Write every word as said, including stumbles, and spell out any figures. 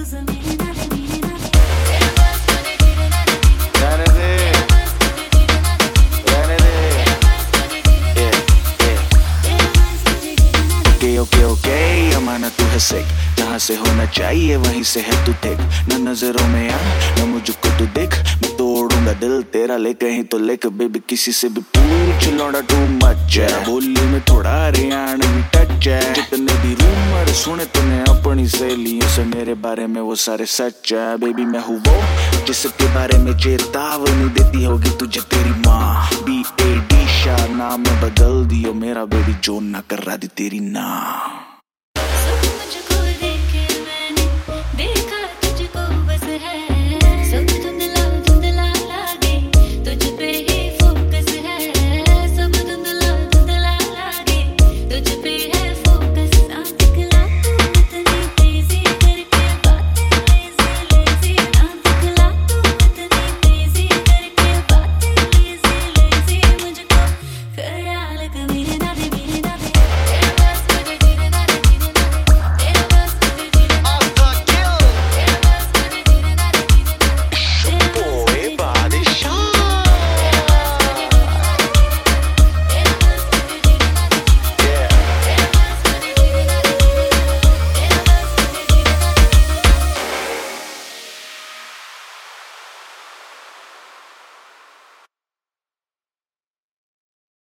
Okay okay अमाना तू है सिक, जहाँ से होना चाहिए वहीं से है तू टिक। न नजरों में आ न मुझको तू देख, मैं तोड़ूंगा दिल तेरा ले कहीं तो लेक। बेबी किसी से भी पूछ लौड़ा टू मच है, बोली में थोड़ा हरियाणवी टच है। जितने भी रूमर सुने तूने अपनी सहेलियों से, मेरे बारे में वो सारे सच है। बेबी मैं हूँ वो जिसके बारे में चेतावनी देती होगी तुझे तेरी माँ। बी ए डी शाह नाम बदल दियो मेरा, बेबी जो ना कर रहा दी तेरी ना।